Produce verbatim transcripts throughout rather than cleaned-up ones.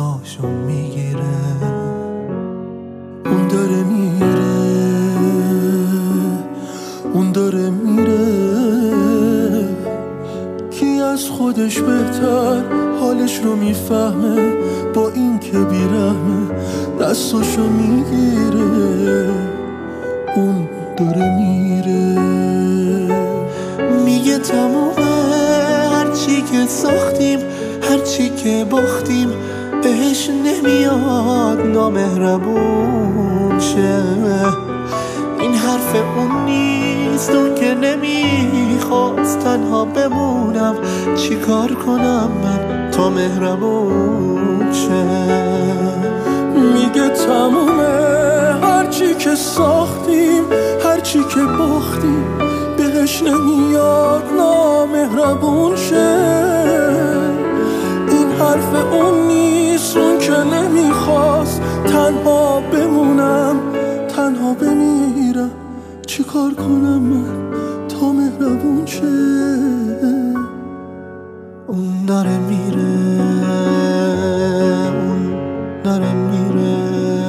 نفساشو میگیره. اون داره میره، اون داره میره. کی از خودش بهتر حالش رو میفهمه، با این که بیرحمه دستاشو میگیره. اون داره میره. میگه تمومه هرچی که ساختیم، هرچی که باختیم بهش نمیاد نامهربون شه. این حرف اون نیست، اون که نمیخواست تنها بمونم. چی کار کنم من تا مهربون شه؟ میگه تمومه هرچی که ساختیم، هرچی که باختیم بهش نمیاد نامهربون شه. این حرف اون نیست، اون که نمیخواست تنها بمونم. تنها بمیرم چی کار کنم من تا مهربون شه؟ اون داره میره، اون داره میره.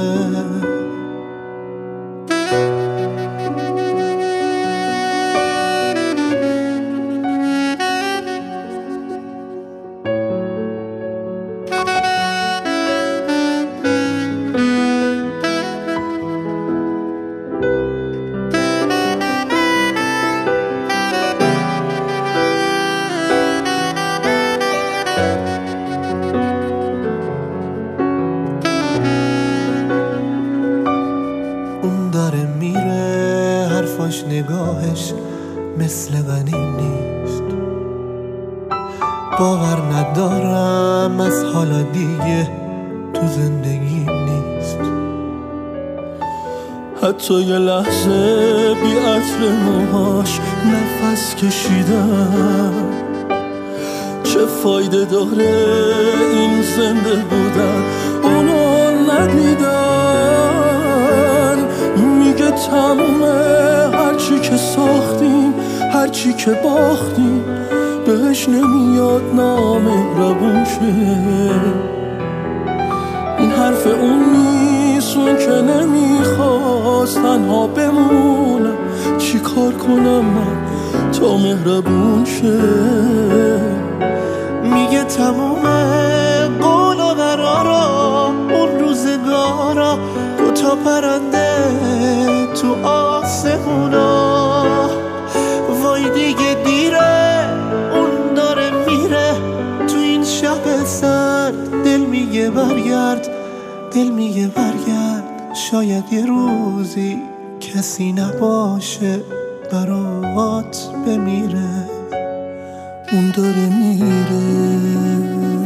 اون داره میره، حرفاش نگاهش مثل غنی نیست. باور ندارم از حالا دیگه تو زندگیم نیست. حتی یه لحظه بی عطر موهاش نفس کشیدم. چه فایده داره این زنده بودن اونو ندیدن. میگه تمومه هرچی که ساختیم، هرچی که باختیم بهش نمیاد نامهربون شه. این حرف اون نیست، اون که نمیخواست تنها بمونم. چی کار کنم من تا مهربون شه؟ میگه تمومه قول و قرارا، اون روزگارا، دوتا پرنده تو آسمونا. وای دیگه دیره، اون داره میره تو این شب سرد. دل میگه برگرد، دل میگه برگرد. شاید یه روزی کسی نباشه برات بمیره. اون داره میره.